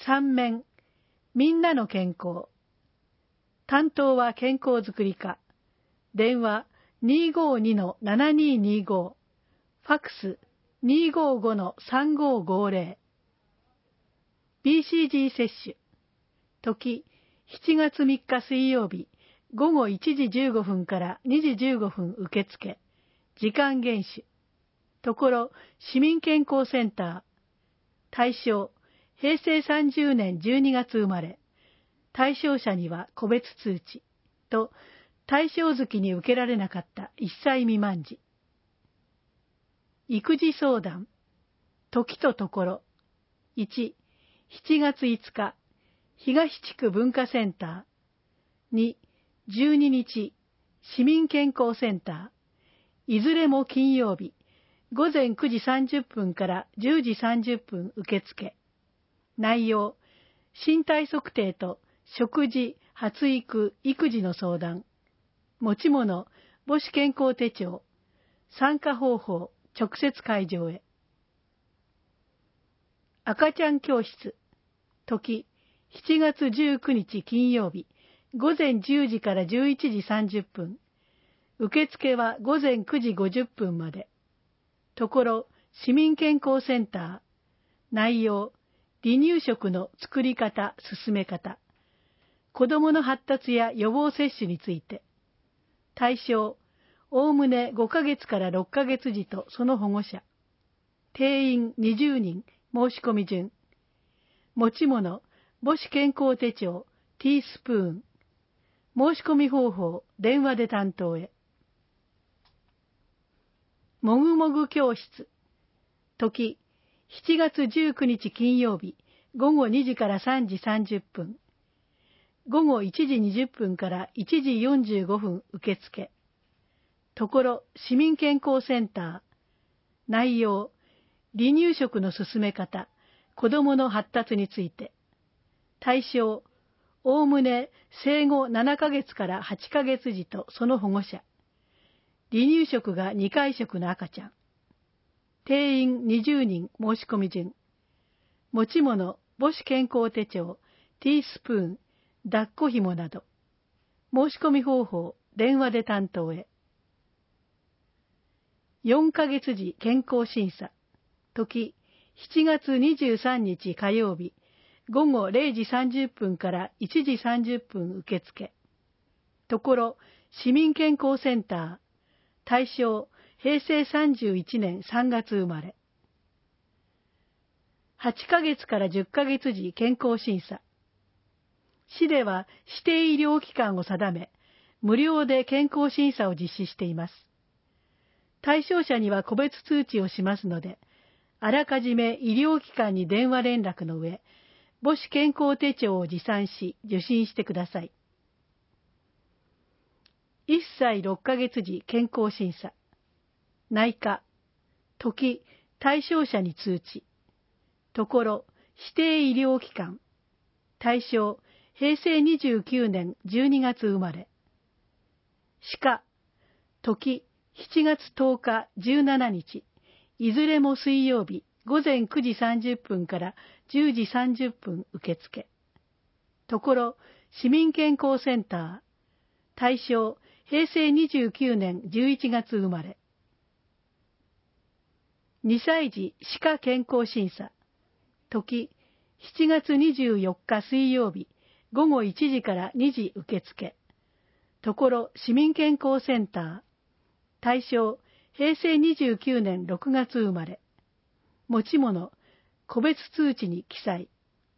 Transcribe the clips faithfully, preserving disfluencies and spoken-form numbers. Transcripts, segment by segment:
さん面、みんなの健康。担当は健康づくり課。電話 にーごーにのななにーにーご。ファックス にーごーごのさんごーごーぜろ。ビーシージー 接種。時、しちがつみっか水曜日、ごごいちじじゅうごふんからにじじゅうごふん受付。時間厳守。ところ、市民健康センター。対象、へいせいさんじゅうねんじゅうにがつ生まれ。対象者には個別通知。と、対象月に受けられなかったいっさい未満児。育児相談。時とところ。いち、しちがついつか、東地区文化センター。に、じゅうににち、市民健康センター。いずれも金曜日、ごぜんくじさんじゅっぷんからじゅうじさんじゅっぷん受付。内容、身体測定と食事、発育、育児の相談。持ち物、母子健康手帳。参加方法、直接会場へ。赤ちゃん教室。時、しちがつじゅうくにち金曜日、ごぜんじゅうじからじゅういちじさんじゅっぷん。受付はごぜんくじごじゅっぷんまで。ところ、市民健康センター。内容、離乳食の作り方、進め方。子どもの発達や予防接種について。対象、おおむねごかげつからろっかげつ児とその保護者。定員にじゅうにん、申し込み順。持ち物、母子健康手帳、ティースプーン。申し込み方法、電話で担当へ。もぐもぐ教室。時、しちがつじゅうくにち金曜日、ごごにじからさんじさんじゅっぷん。ごごいちじにじゅっぷんからいちじよんじゅうごふん受付。ところ、市民健康センター。内容、離乳食の進め方、子どもの発達について。対象、おおむね生後ななかげつからはちかげつ児とその保護者。離乳食がにかい食の赤ちゃん。定員にじゅうにん申し込み順。持ち物、母子健康手帳、ティースプーン、抱っこ紐など。申し込み方法、電話で担当へ。よんかげつ児健康審査。時、しちがつにじゅうさんにち火曜日、ごごれいじさんじゅっぷんからいちじさんじゅっぷん受付。ところ、市民健康センター。対象、へいせいさんじゅういちねんさんがつ生まれ。はちかげつからじゅっかげつ児健康審査。市では指定医療機関を定め、無料で健康審査を実施しています。対象者には個別通知をしますので、あらかじめ医療機関に電話連絡の上、母子健康手帳を持参し受診してください。いっさいろっかげつ児健康審査。内科。時、対象者に通知。ところ、指定医療機関。対象、へいせいにじゅうきゅうねんじゅうにがつ生まれ。歯科。時、しちがつとおかじゅうしちにち。いずれも水曜日、ごぜんくじさんじゅっぷんからじゅうじさんじゅっぷん受付。ところ、市民健康センター。対象、へいせいにじゅうきゅうねんじゅういちがつ生まれ。にさい児歯科健康審査。時、しちがつにじゅうよっか水曜日、ごごいちじからにじ受付。ところ、市民健康センター。対象、へいせいにじゅうきゅうねんろくがつ生まれ。持ち物、個別通知に記載。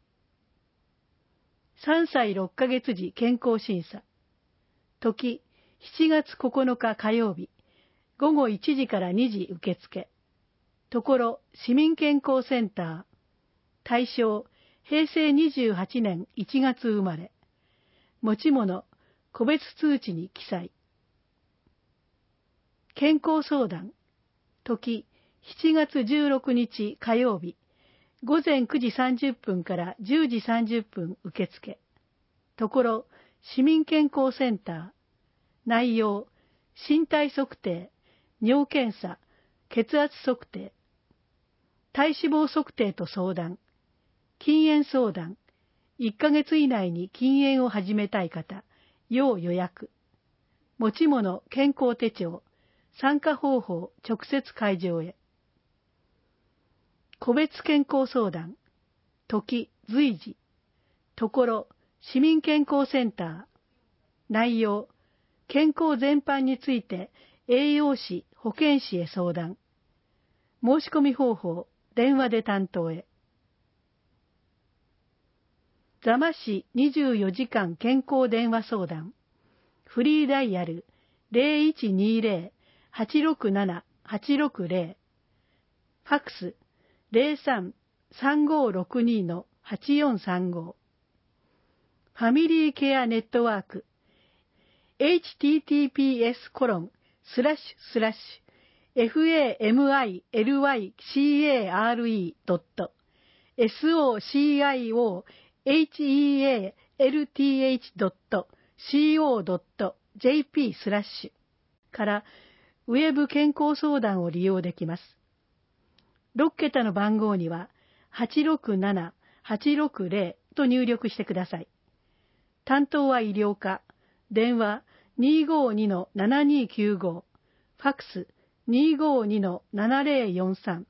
さんさいろっかげつ児健康審査。時、しちがつここのか火曜日、ごごいちじからにじ受付。ところ、市民健康センター。対象、へいせいにじゅうはちねんいちがつ生まれ。持ち物、個別通知に記載。健康相談。時、しちがつじゅうろくにち火曜日、ごぜんくじさんじゅっぷんからじゅうじさんじゅっぷん受付。ところ、市民健康センター。内容、身体測定、尿検査、血圧測定、体脂肪測定と相談。 禁煙相談、いっかげつ以内に禁煙を始めたい方、要予約。持ち物健康手帳、参加方法直接会場へ。個別健康相談、時、随時。ところ、市民健康センター。内容、健康全般について栄養士、保健師へ相談。申し込み方法、電話で担当へ。座間市にじゅうよじかん健康電話相談。フリーダイヤル ゼロいちにゼロ はちろくなな はちろくゼロ。ファックス ゼロさん さんごろくに はちよんさんご。ファミリーケアネットワーク エイチティーティーピーエスコロンスラッシュスラッシュ ファミリーケアドット ソコドット シーオードットジェーピー スラッシュからウェブ健康相談を利用できます。ろっけたの番号にははちろくなな はちろくゼロと入力してください。担当は医療課、電話 にーごーにのななにーきゅうご、ファックス にーごーにのななゼロよんさん。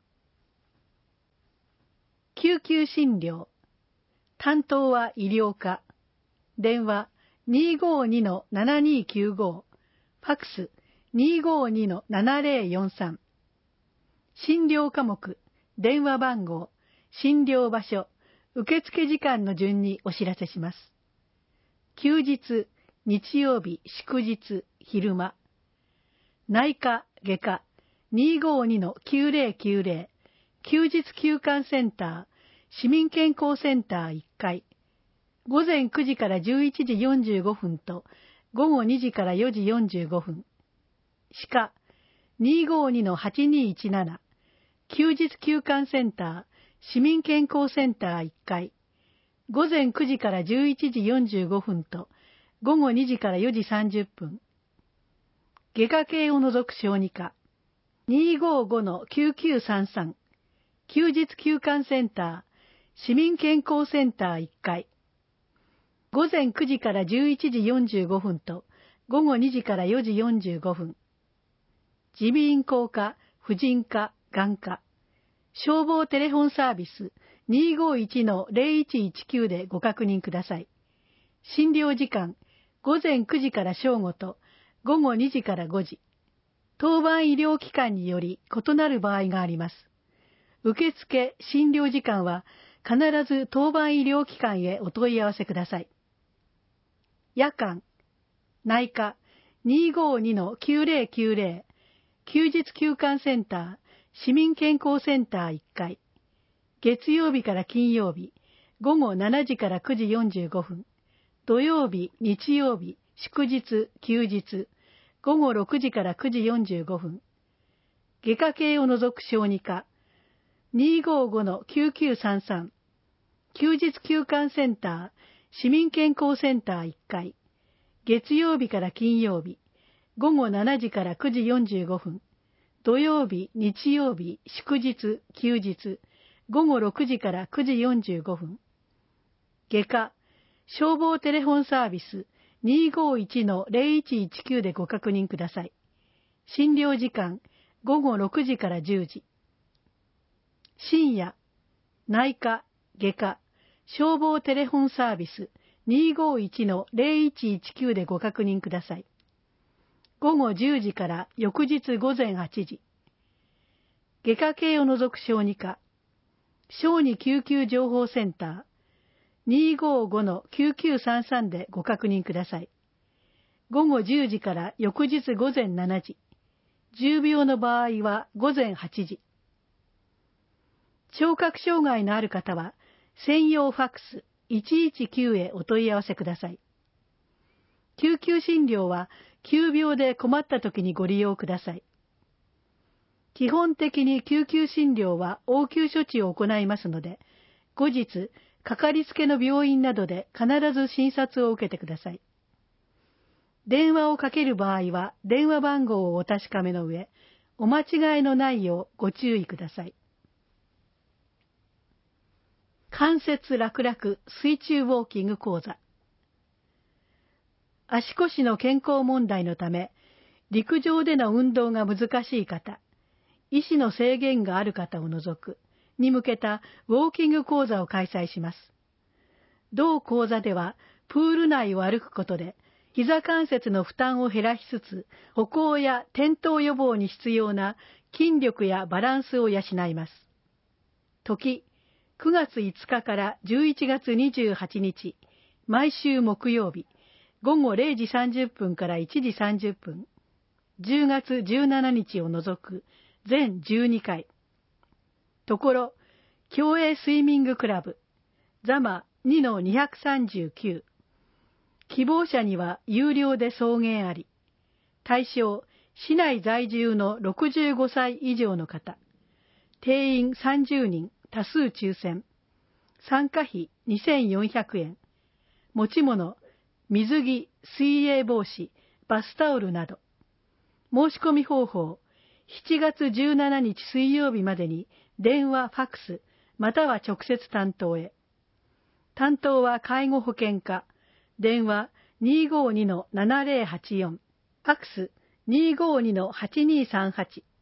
救急診療、担当は医療課、電話 にーごーにのななにーきゅうご、ファックス にーごーにのななゼロよんさん。診療科目、電話番号、診療場所、受付時間の順にお知らせします。休日、日曜日、祝日、昼間。内科、外科、にーごーにのきゅうゼロきゅうゼロ、休日休館センター、市民健康センターいっかい。ごぜんくじからじゅういちじよんじゅうごふんとごごにじからよじよんじゅうごふん。歯科、にーごーにのはちにーいちなな、休日休館センター、市民健康センターいっかい。ごぜんくじからじゅういちじよんじゅうごふんとごごにじからよじさんじゅっぷん。外科系を除く小児科、にーごーごのきゅうきゅうさんさん、休日休館センター、市民健康センターいっかい。ごぜんくじからじゅういちじよんじゅうごふんとごごにじからよじよんじゅうごふん。耳鼻咽喉科、婦人科、眼科。消防テレフォンサービス にーごーいちのゼロいちいちきゅう でご確認ください。診療時間、ごぜんくじから正午とごごにじからごじ。当番医療機関により異なる場合があります。受付、診療時間は必ず当番医療機関へお問い合わせください。夜間、内科 にーごーにのきゅうゼロきゅうゼロ、休日休館センター、市民健康センターいっかい。月曜日から金曜日、ごごしちじからくじよんじゅうごふん。土曜日、日曜日、祝日、休日、ごごろくじからくじよんじゅうごふん。外科系を除く小児科、にーごーごのきゅうきゅうさんさん。休日休館センター、市民健康センターいっかい。月曜日から金曜日、ごごしちじからくじよんじゅうごふん。土曜日、日曜日、祝日、休日、ごごろくじからくじよんじゅうごふん。外科、消防テレフォンサービス にーごーいちのゼロいちいちきゅう でご確認ください。診療時間、ごごろくじからじゅうじ。深夜、内科、外科、消防テレフォンサービス にーごーいちのゼロいちいちきゅう でご確認ください。ごごじゅうじから翌日ごぜんはちじ。外科系を除く小児科、小児救急情報センター、にーごーごのきゅうきゅうさんさんでご確認ください。ごごじゅうじから翌日ごぜんしちじ。重病の場合はごぜんはちじ。聴覚障害のある方は、専用ファックスいちいちきゅうへお問い合わせください。救急診療は、急病で困った時にご利用ください。基本的に救急診療は応急処置を行いますので、後日、かかりつけの病院などで必ず診察を受けてください。電話をかける場合は、電話番号をお確かめの上、お間違いのないようご注意ください。 関節楽々水中ウォーキング講座。足腰の健康問題のため、陸上での運動が難しい方、医師の制限がある方を除く、に向けたウォーキング講座を開催します。同講座では、プール内を歩くことで、膝関節の負担を減らしつつ、歩行や転倒予防に必要な筋力やバランスを養います。時、くがついつかからじゅういちがつにじゅうはちにち、毎週木曜日、ごごれいじさんじゅっぷんからいちじさんじゅっぷん、じゅうがつじゅうしちにちを除く全じゅうにかい。ところ、競泳スイミングクラブ、ザマ にのにひゃくさんじゅうきゅう。希望者には有料で送迎あり。対象、市内在住のろくじゅうごさい以上の方。定員さんじゅうにん、多数抽選。参加費にせんよんひゃくえん。持ち物、水着、水泳帽子、バスタオルなど。申し込み方法、しちがつじゅうしちにち水曜日までに電話、ファックス、または直接担当へ。担当は介護保険課、電話 にーごーにのななぜろはちよん、ファックス にーごーにのはちにーさんはち。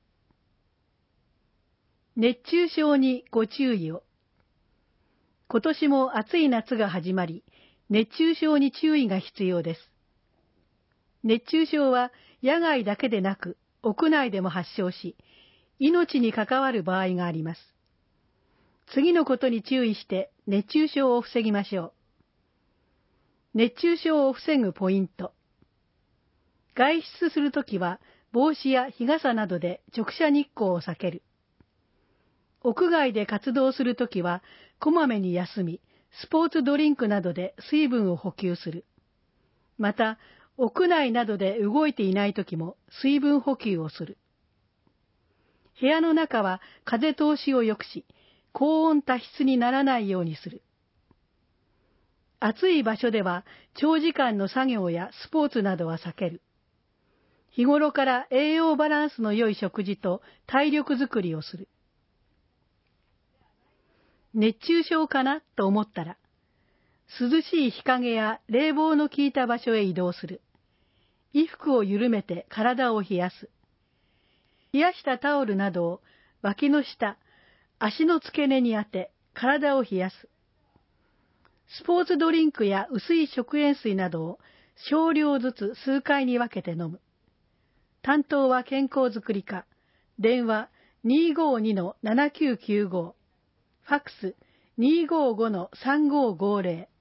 熱中症にご注意を。今年も暑い夏が始まり、熱中症に注意が必要です。熱中症は野外だけでなく、屋内でも発症し、命に関わる場合があります。次のことに注意して熱中症を防ぎましょう。熱中症を防ぐポイント。外出するときは帽子や日傘などで直射日光を避ける。屋外で活動するときはこまめに休み、スポーツドリンクなどで水分を補給する。また、屋内などで動いていないときも水分補給をする。部屋の中は風通しを良くし、高温多湿にならないようにする。暑い場所では長時間の作業やスポーツなどは避ける。日頃から栄養バランスの良い食事と体力づくりをする。熱中症かなと思ったら、涼しい日陰や冷房の効いた場所へ移動する。衣服を緩めて体を冷やす。冷やしたタオルなどを脇の下、足の付け根に当て体を冷やす。スポーツドリンクや薄い食塩水などを少量ずつ数回に分けて飲む。担当は健康づくり課、電話 にーごーにのななきゅうきゅうご、ファックス にーごーごのさんごーごーぜろ、